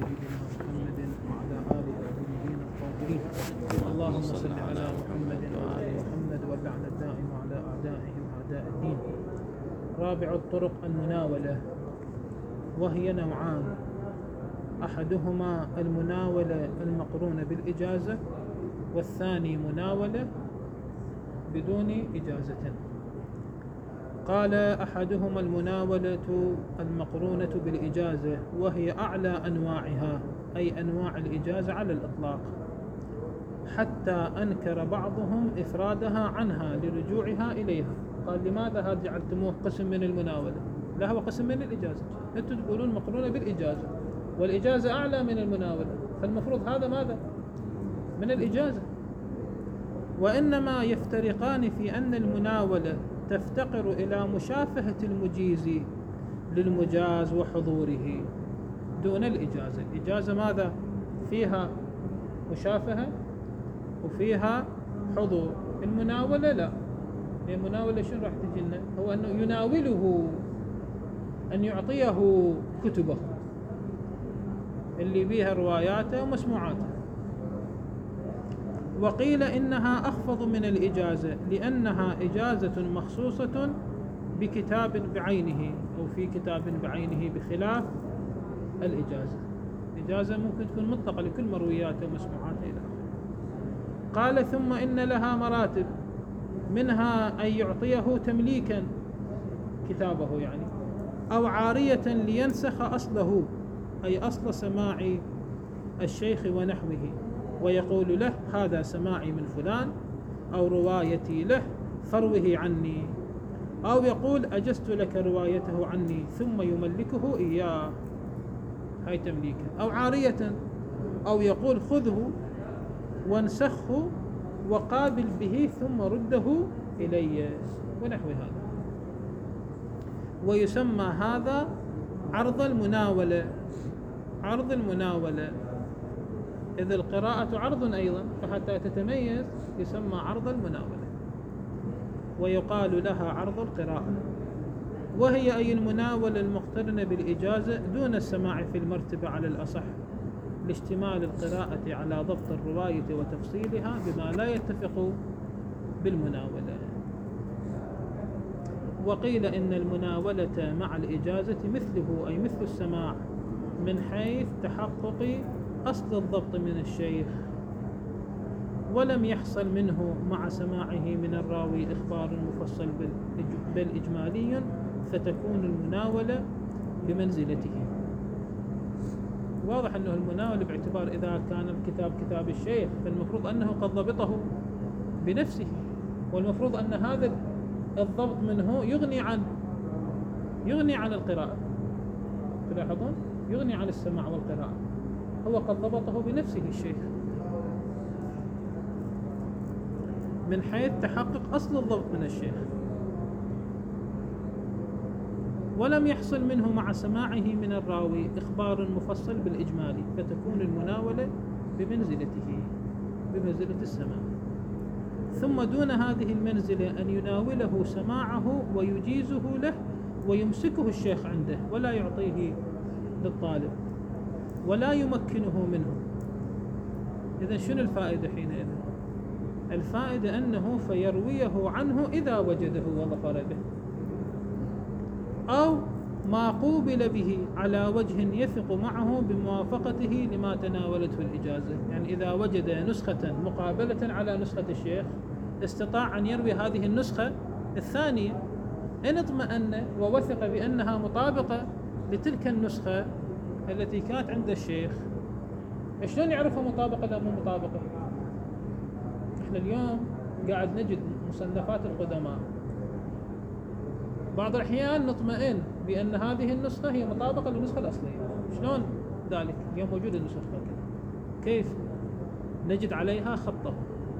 سيدنا محمد وعلى آله الطيبين الطاهرين. اللهم صل على محمد وآل محمد واللعن الدائم على أعدائهم أعداء الدين. رابع الطرق المناولة، وهي نوعان: أحدهما المناولة المقرونة بالإجازة، والثاني مناولة بدون إجازة. قال: أحدهما المناولة المقرونة بالإجازة، وهي أعلى أنواعها، أي أنواع الإجازة على الإطلاق، حتى أنكر بعضهم إفرادها عنها لرجوعها إليها. قال: لماذا هذا جعلتموه قسم من المناولة؟ لا، هو قسم من الإجازة. أنتم تقولون مقرونة بالإجازة، والإجازة أعلى من المناولة، فالمفروض هذا ماذا؟ من الإجازة. وإنما يفترقان في أن المناولة تفتقر إلى مشافهة المجيز للمجاز وحضوره دون الإجازة. الإجازة ماذا؟ فيها مشافهة وفيها حضور. المناولة لا. المناولة شنو راح تجي لنا؟ هو أنه يناوله، أن يعطيه كتبه اللي بيها رواياته ومسموعاته. وقيل إنها أخفض من الإجازة، لأنها إجازة مخصوصة بكتاب بعينه أو في كتاب بعينه، بخلاف الإجازة. الإجازة ممكن تكون مطلقة لكل مروياته ومسموعاته إلى آخره. قال: ثم إن لها مراتب، منها أن يعطيه تمليكا كتابه يعني، أو عارية لينسخ أصله، أي أصل سماع الشيخ ونحوه، ويقول له: هذا سماعي من فلان، أو روايتي له فروه عني، أو يقول: أجزت لك روايته عني، ثم يملكه إياه، هاي تمليكه. أو عارية، أو يقول: خذه وانسخه وقابل به ثم رده إلي، ونحو هذا. ويسمى هذا عرض المناولة. عرض المناولة، إذ القراءة عرض أيضا، فحتى تتميز يسمى عرض المناولة، ويقال لها عرض القراءة، وهي أي المناولة المقترنة بالإجازة دون السماع في المرتبة على الأصح، لاشتمال القراءة على ضبط الرواية وتفصيلها بما لا يتفق بالمناولة. وقيل إن المناولة مع الإجازة مثله، أي مثل السماع، من حيث تحقق أصل الضبط من الشيخ، ولم يحصل منه مع سماعه من الراوي إخبار مفصل بل إجمالي، فتكون المناولة بمنزلته. واضح أنه المناولة باعتبار إذا كان الكتاب كتاب الشيخ، فالمفروض أنه قد ضبطه بنفسه، والمفروض أن هذا الضبط منه يغني عن القراءة. تلاحظون؟ يغني عن السماع والقراءة، هو قد ضبطه بنفسه الشيخ، من حيث تحقق أصل الضبط من الشيخ، ولم يحصل منه مع سماعه من الراوي إخبار مفصل بالإجمالي، فتكون المناولة بمنزلة السماع. ثم دون هذه المنزلة أن يناوله سماعه ويجيزه له ويمسكه الشيخ عنده، ولا يعطيه للطالب ولا يمكنه منه. إذن شنو الفائدة حينئذ؟ الفائدة أنه فيرويه عنه إذا وجده وظفر به، أو ما قوبل به على وجه يثق معه بموافقته لما تناولته الإجازة. يعني إذا وجد نسخة مقابلة على نسخة الشيخ، استطاع أن يروي هذه النسخة الثانية إن اطمأن ووثق بأنها مطابقة لتلك النسخة التي كانت عند الشيخ. شلون يعرفها مطابقة لا مو مطابقة؟ احنا اليوم قاعد نجد مصنفات القدماء، بعض الأحيان نطمئن بأن هذه النسخة هي مطابقة للنسخة الأصلية. شلون ذلك؟ اليوم موجودة النسخة كذا، كيف نجد عليها خطه؟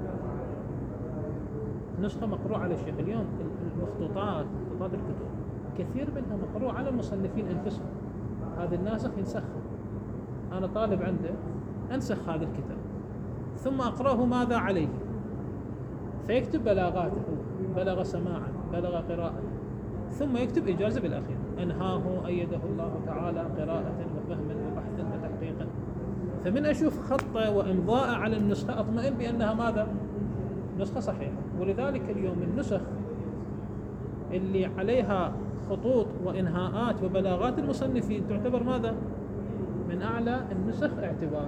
نسخة مقروء على الشيخ. اليوم مخطوطات الكتب كثير منها مقروء على المصنفين أنفسهم، هذا الناسخ ينسخها. أنا طالب عنده أنسخ هذا الكتاب، ثم أقرأه ماذا عليه، فيكتب بلاغاته، بلغ سماعا، بلغ قراءة، ثم يكتب إجازة بالأخير، أنهاه أيده الله تعالى قراءة وفهما وبحثا وتحقيقا. فمن أشوف خطه وإمضاء على النسخة أطمئن بأنها ماذا؟ نسخة صحيحة. ولذلك اليوم النسخ اللي عليها خطوط وإنهاءات وبلاغات المصنفين تعتبر ماذا؟ من أعلى النسخ اعتبارا.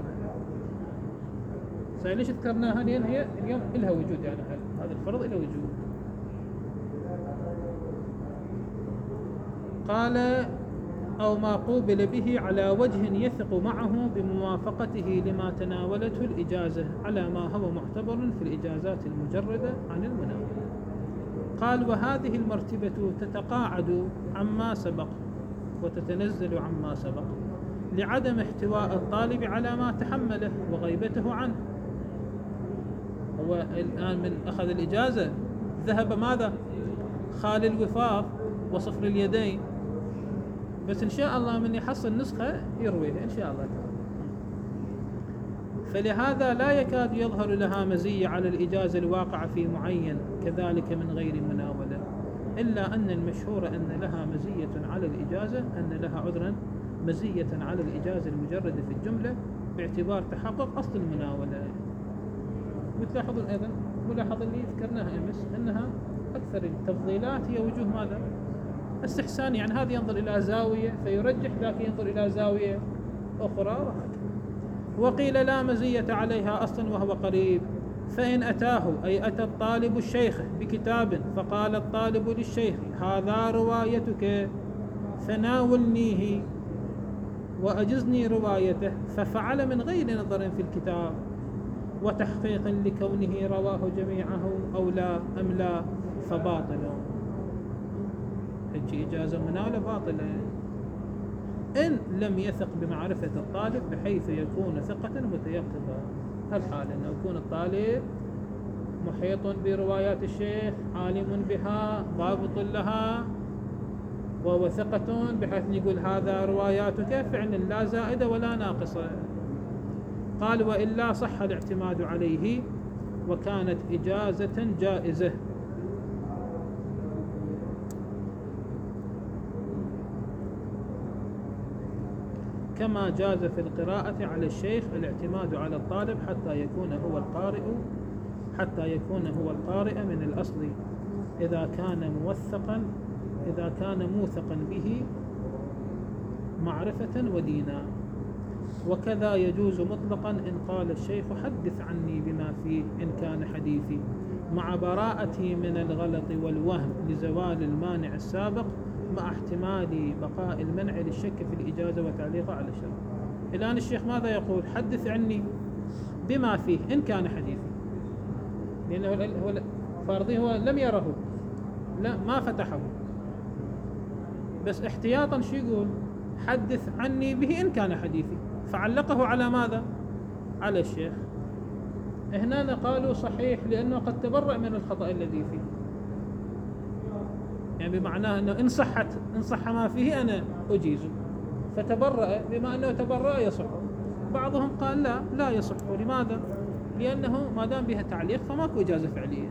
ليش ذكرناها؟ لأن هي اليوم إلها وجود، يعني هذا الفرض إله وجود. قال: أو ما قوبل به على وجه يثق معه بموافقته لما تناولته الإجازة على ما هو معتبر في الإجازات المجردة عن المناولة. قال: وهذه المرتبة تتقاعد عما سبق وتتنزل عما سبق لعدم احتواء الطالب على ما تحمله وغيبته عنه. هو الآن من أخذ الإجازة ذهب ماذا؟ خال الوفاق وصفر اليدين، بس إن شاء الله من يحصل نسخة يرويها إن شاء الله. فلهذا لا يكاد يظهر لها مزية على الإجازة الواقعة في معين، كذلك من غير مناولة، إلا أن المشهور أن لها مزية على الإجازة، أن لها عذرا مزية على الإجازة المجردة في الجملة باعتبار تحقق أصل المناولة. وتلاحظون أيضا ملاحظة اللي ذكرناها أمس أنها أكثر التفضيلات هي وجوه ماذا؟ استحسان، يعني هذا ينظر إلى زاوية فيرجح، لكن ينظر إلى زاوية أخرى وهكذا. وقيل لا مزية عليها أصلا وهو قريب، فإن أتاه أي أتى الطالب الشيخ بكتاب فقال الطالب للشيخ: هذا روايتك فناولنيه وأجزني روايته، ففعل من غير نظر في الكتاب وتحقيق لكونه رواه جميعه أو لا أم لا، فباطل. هذه إجازة مناولة باطلة إن لم يثق بمعرفة الطالب بحيث يكون ثقة متيقظة. هالحال أنه يكون الطالب محيط بروايات الشيخ، عالم بها، ضابط لها، وهو ثقة بحيث يقول هذا رواياتك فعلا لا زائدة ولا ناقصة. قال: وإلا صح الاعتماد عليه وكانت إجازة جائزة. كما جاز في القراءة على الشيخ الاعتماد على الطالب حتى يكون هو القارئ من الأصل إذا كان موثقا به معرفة ودينا. وكذا يجوز مطلقا إن قال الشيخ: حدث عني بما فيه إن كان حديثي، مع براءتي من الغلط والوهم لزوال المانع السابق، مع احتمال بقاء المنع للشك في الإجازة وتعليقه على الشرط. الآن الشيخ ماذا يقول؟ حدث عني بما فيه إن كان حديثي، لأنه هو فرضي هو لم يره، لا ما فتحه، بس احتياطا شو يقول؟ حدث عني به إن كان حديثي، فعلقه على ماذا؟ على الشيخ. هنا قالوا صحيح لأنه قد تبرأ من الخطأ الذي فيه، يعني بمعناه أنه إن صح ما فيه أنا أجيزه، فتبرأ، بما أنه تبرأ يصح. بعضهم قال لا يصح. لماذا؟ لأنه ما دام بها تعليق فماكو إجازة فعلية.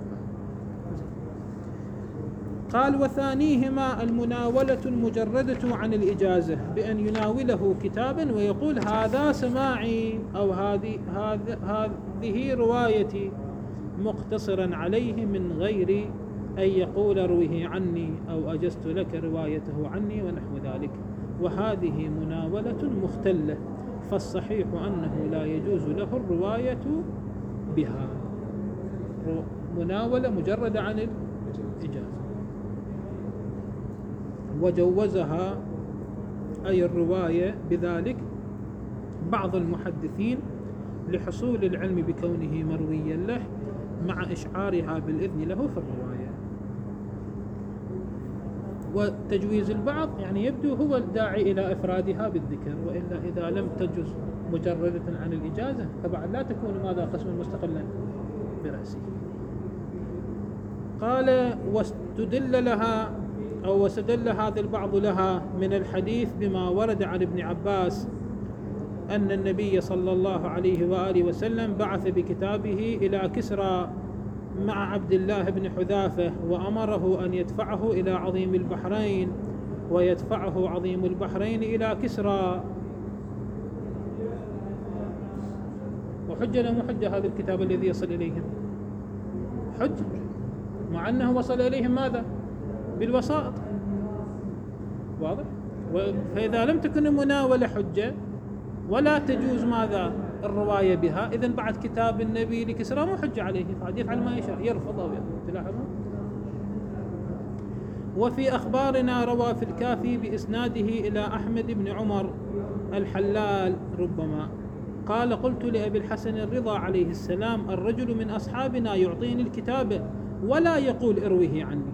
قال: وثانيهما المناولة المجردة عن الإجازة، بأن يناوله كتابا ويقول هذا سماعي أو هذه روايتي، مقتصرا عليه من غير أن يقول اروه عني أو أجزت لك روايته عني ونحو ذلك، وهذه مناولة مختلة، فالصحيح أنه لا يجوز له الرواية بها. مناولة مجردة عن الإجازة. وجوزها أي الرواية بذلك بعض المحدثين لحصول العلم بكونه مرويا له، مع إشعارها بالإذن له في الرواية. وتجويز البعض يعني يبدو هو الداعي إلى إفرادها بالذكر، وإلا إذا لم تجز مجردة عن الإجازة فبعد لا تكون ماذا قسما مستقلا برأسه. قال: واستدل هذا البعض لها من الحديث بما ورد عن ابن عباس أن النبي صلى الله عليه وآله وسلم بعث بكتابه إلى كسرى مع عبد الله بن حذافة، وأمره أن يدفعه إلى عظيم البحرين، ويدفعه عظيم البحرين إلى كسرى. وحجة لهم حجة هذا الكتاب الذي يصل إليهم حجة، مع أنه وصل إليهم ماذا؟ بالوسائط. واضح؟ فإذا لم تكن المناولة حجة ولا تجوز ماذا؟ الرواية بها، إذن بعد كتاب النبي لكسرى مو حجة عليه، فعاد يفعل ما يشاء، يرفض أو يرفض. تلاحظون؟ وفي أخبارنا روى في الكافي بإسناده إلى أحمد بن عمر الحلال ربما قال: قلت لأبي الحسن الرضا عليه السلام: الرجل من أصحابنا يعطيني الكتاب ولا يقول ارويه عني،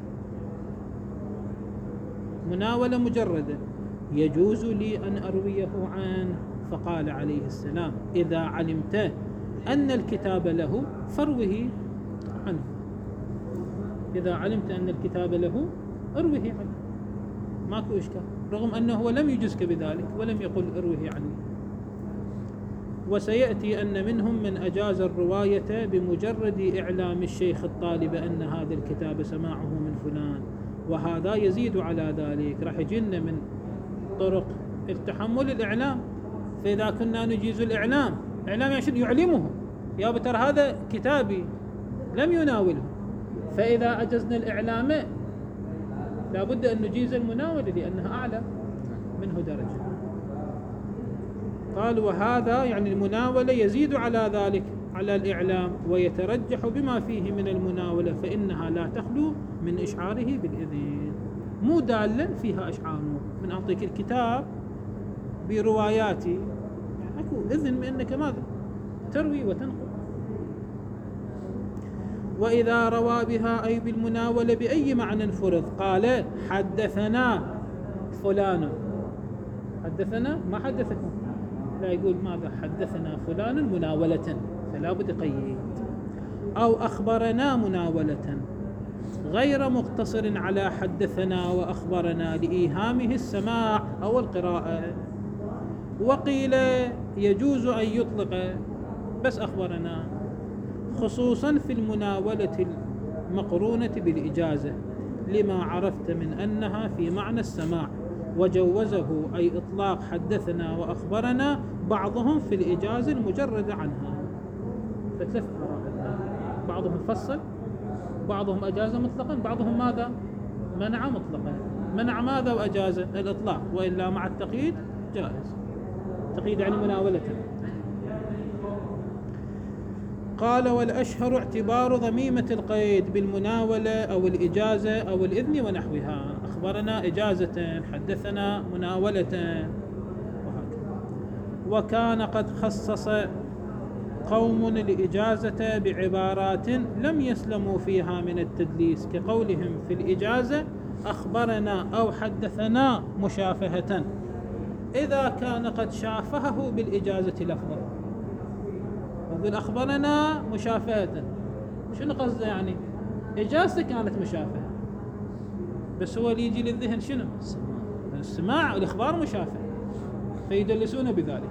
مناولة مجردة، يجوز لي أن أرويه عنه؟ فقال عليه السلام: إذا علمت أن الكتاب له فاروه عنه، إذا علمت أن الكتاب له اروه عنه، ماكو إشكال، رغم أنه لم يجزك بذلك ولم يقل اروه عني. وسيأتي أن منهم من أجاز الرواية بمجرد إعلام الشيخ الطالب أن هذا الكتاب سماعه من فلان، وهذا يزيد على ذلك. راح يجينا من طرق التحمل الإعلام. فإذا كنا نجيز الإعلام، إعلام يعني يعلمه يا بتر هذا كتابي لم يناوله، فإذا أجزنا الإعلام لابد أن نجيز المناولة لأنها أعلى منه درجة. قال: وهذا يعني المناولة يزيد على ذلك على الإعلام، ويترجح بما فيه من المناولة، فإنها لا تخلو من إشعاره بالإذن، مو دالا فيها إشعاره من أعطيك الكتاب برواياتي، يعني أكو إذن بأنك ماذا؟ تروي وتنقل. وإذا روى بها أي بالمناولة بأي معنى فرض، قال: حدثنا فلان، حدثنا ما حدثكم، لا يقول ماذا؟ حدثنا فلان مناولة، فلا بد قيد، أو أخبرنا مناولة، غير مقتصر على حدثنا وأخبرنا لإيهامه السماع أو القراءة. وقيل يجوز أن يطلق بس أخبرنا، خصوصا في المناولة المقرونة بالإجازة، لما عرفت من أنها في معنى السماع، وجوزه أي إطلاق حدثنا وأخبرنا بعضهم في الإجازة المجردة عنها. فثلاث آراء، بعضهم فصل، بعضهم أجاز مطلقا، بعضهم ماذا؟ منع مطلقا. منع ماذا وأجاز؟ الإطلاق، وإلا مع التقييد جائز. تقييد يعني مناولة. قال: والأشهر اعتبار ضميمة القيد بالمناولة أو الإجازة أو الإذن ونحوها، أخبرنا إجازة، حدثنا مناولة، وهكذا. وكان قد خصص قوم الإجازة بعبارات لم يسلموا فيها من التدليس، كقولهم في الإجازة أخبرنا أو حدثنا مشافهة، إذا كان قد شافهه بالإجازة لفظا. يقول أخبرنا مشافهة، شنو قصده؟ يعني إجازته كانت مشافهة، بس هو اللي يجي للذهن شنو؟ السماع والإخبار مشافهة، فيدلسون بذلك.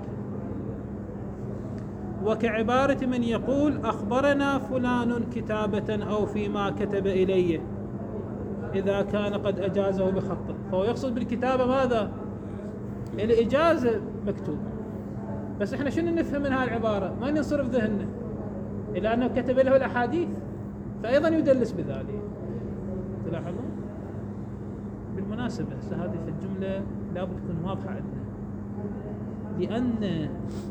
وكعبارة من يقول أخبرنا فلان كتابة أو فيما كتب إليه، إذا كان قد أجازه بخطه، فهو يقصد بالكتابة ماذا؟ الإجازة مكتوب، بس إحنا شنو نفهم من هذه العبارة؟ ما ننصرف ذهننا إلا أنه كتب له الأحاديث، فأيضا يدلس بذلك. تلاحظون؟ بالمناسبة هذه في الجملة لابد تكون واضحة عندنا، لأن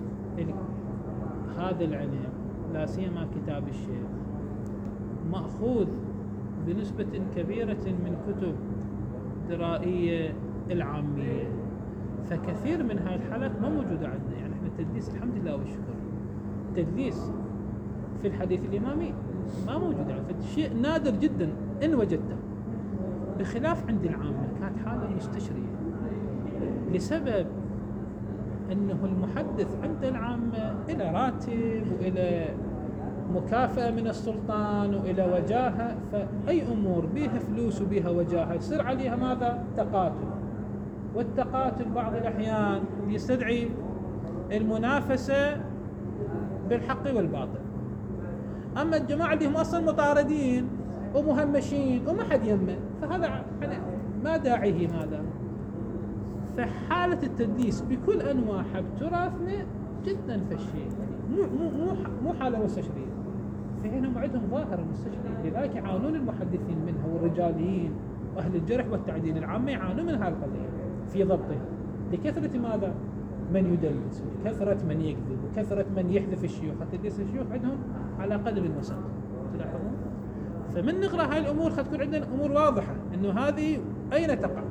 هذا العلم لا سيما كتاب الشيخ مأخوذ بنسبة كبيرة من كتب درائية العامية، فكثير من هاي الحالات ما موجودة عندنا. يعني احنا التدليس الحمد لله والشكر، التدليس في الحديث الإمامي ما موجود، فشيء نادر جدا إن وجدته، بخلاف عند العامة كانت حالة مستشرية، لسبب أنه المحدث عند العامة إلى راتب وإلى مكافأة من السلطان وإلى وجاهة، فأي أمور بيها فلوس وبيها وجاهة يصير عليها ماذا؟ تقاتل، والتقاتل بعض الأحيان يستدعي المنافسة بالحق والباطل. أما الجماعة اللي هم أصلا مطاردين ومهمشين وما حد يمه، فهذا ما داعيه ماذا؟ فحالة التدليس بكل أنواعها بتراثنا جدا فشي، مو حالة مستشرية، فإنهم عندهم ظاهرة مستشرية، لذلك يعانون المحدثين منها والرجاليين وأهل الجرح والتعديل العامة يعانون من هذه القضية في ضبطها، لكثرة ماذا؟ من يدلس، وكثرة من يكذب، وكثرة من يحذف الشيوخ، تدليس الشيوخ عندهم على قدم المساق. تلاحظون؟ فمن نقرأ هاي الأمور خد تكون عندنا أمور واضحة إنه هذه أين تقع.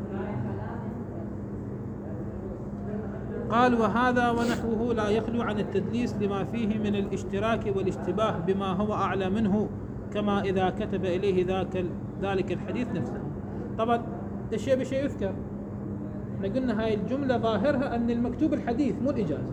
قال: وهذا ونحوه لا يخلو عن التدليس لما فيه من الاشتراك والاشتباه بما هو أعلى منه، كما إذا كتب إليه ذلك الحديث نفسه. طبعا الشيء بشيء يذكر، قلنا هاي الجملة ظاهرها أن المكتوب الحديث مو الإجازة.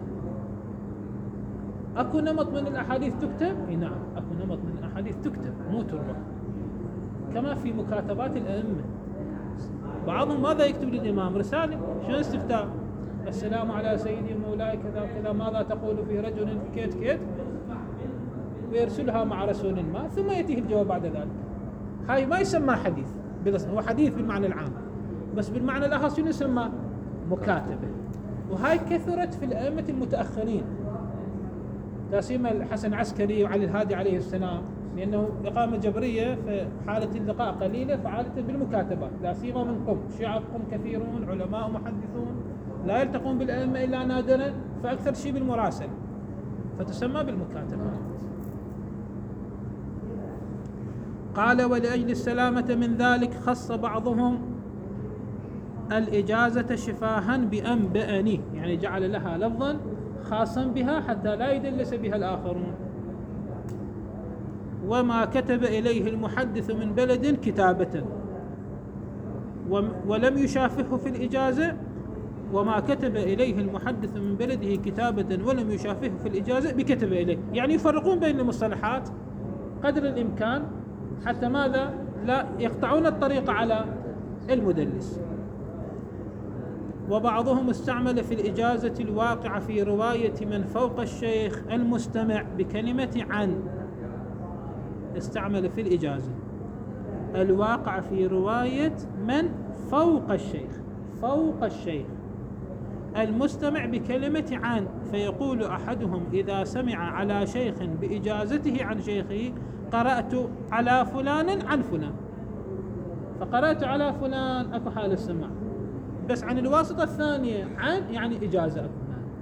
أكو نمط من الأحاديث تكتب؟ نعم، أكو نمط من الأحاديث تكتب مو تروى، كما في مكاتبات الأئمة. بعضهم ماذا يكتب للإمام؟ رسالة، شنو استفتاء؟ السلام على سيدي ومولاي كذا كذا، ماذا تقول في رجل كيت كيت، ويرسلها مع رسول ما، ثم يأتيه الجواب بعد ذلك. هاي ما يسمى حديث، هو حديث بالمعنى العام، بس بالمعنى الأخص شنو يسمى؟ مكاتبة. وهاي كثرت في الأئمة المتأخرين، لا سيما الحسن العسكري وعلي الهادي عليه السلام، لأنه إقامة جبرية في حالة اللقاء قليلة، فعادة بالمكاتبات، لا سيما من قم، شيعة قم كثيرون، علماء محدثون لا يلتقون بالأئمة إلا نادرا، فأكثر شيء بالمراسل، فتسمى بالمكاتبات. قال: ولأجل السلامة من ذلك خص بعضهم الإجازة شفاها بأنبأني، يعني جعل لها لفظا خاصا بها حتى لا يدلس بها الآخرون. وما كتب إليه المحدث من بلد كتابة ولم يشافهه في الإجازة، وما كتب إليه المحدث من بلده كتابة ولم يشافهه في الإجازة بكتب إليه، يعني يفرقون بين المصطلحات قدر الإمكان حتى ماذا؟ لا يقطعون الطريق على المدلس. وبعضهم استعمل في الإجازة الواقع في رواية من فوق الشيخ المستمع بكلمة عن، استعمل في الإجازة الواقع في رواية من فوق الشيخ، فوق الشيخ المستمع بكلمة عن، فيقول أحدهم إذا سمع على شيخ بإجازته عن شيخه: قرأت على فلان عن فلان، فقرأت على فلان أكو حال السماع، بس عن الواسطة الثانية عن يعني إجازة أكو.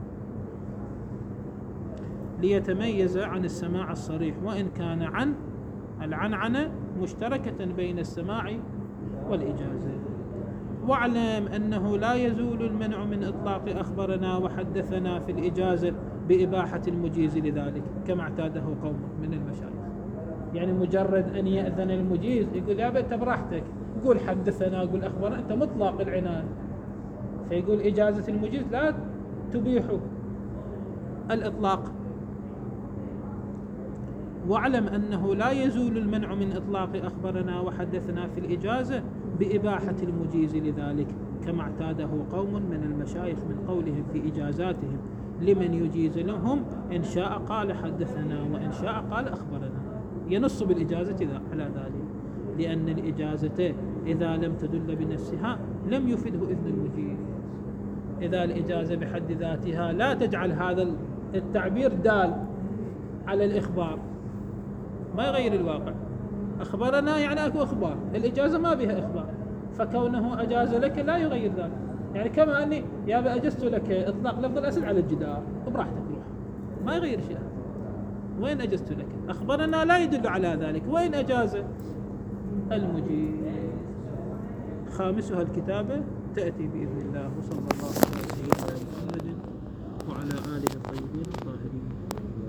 ليتميز عن السماع الصريح، وإن كان عن العنعنة مشتركة بين السماع والإجازة. واعلم أنه لا يزول المنع من إطلاق أخبرنا وحدثنا في الإجازة بإباحة المجيز لذلك، كما اعتاده قوم من المشايخ. يعني مجرد أن يأذن المجيز يقول يا أنت براحتك، يقول حدثنا، يقول أخبرنا، أنت مطلق العنان. فيقول إجازة المجيز لا تبيح الإطلاق. واعلم أنه لا يزول المنع من إطلاق أخبرنا وحدثنا في الإجازة بإباحة المجيز لذلك، كما اعتاده قوم من المشايخ من قولهم في إجازاتهم لمن يجيز لهم: إن شاء قال حدثنا وإن شاء قال أخبرنا، ينص بالإجازة على ذلك، لأن الإجازة إذا لم تدل بنفسها لم يفده إذن المجيز. إذا الإجازة بحد ذاتها لا تجعل هذا التعبير دال على الإخبار، ما يغير الواقع. أخبرنا يعني أكو إخبار، الإجازة ما بها إخبار، فكونه أجاز لك لا يغير ذلك. يعني كما أني يا أجزت لك إطلاق لفظ الأسد على الجدار، براحتك روح، ما يغير شيء. وين أجزت لك؟ أخبرنا لا يدل على ذلك، وين أجاز المجيز. خامسها الكتابة تأتي بإذن الله. وصلى الله على سيدنا محمد وعلى آله الطيبين الطاهرين.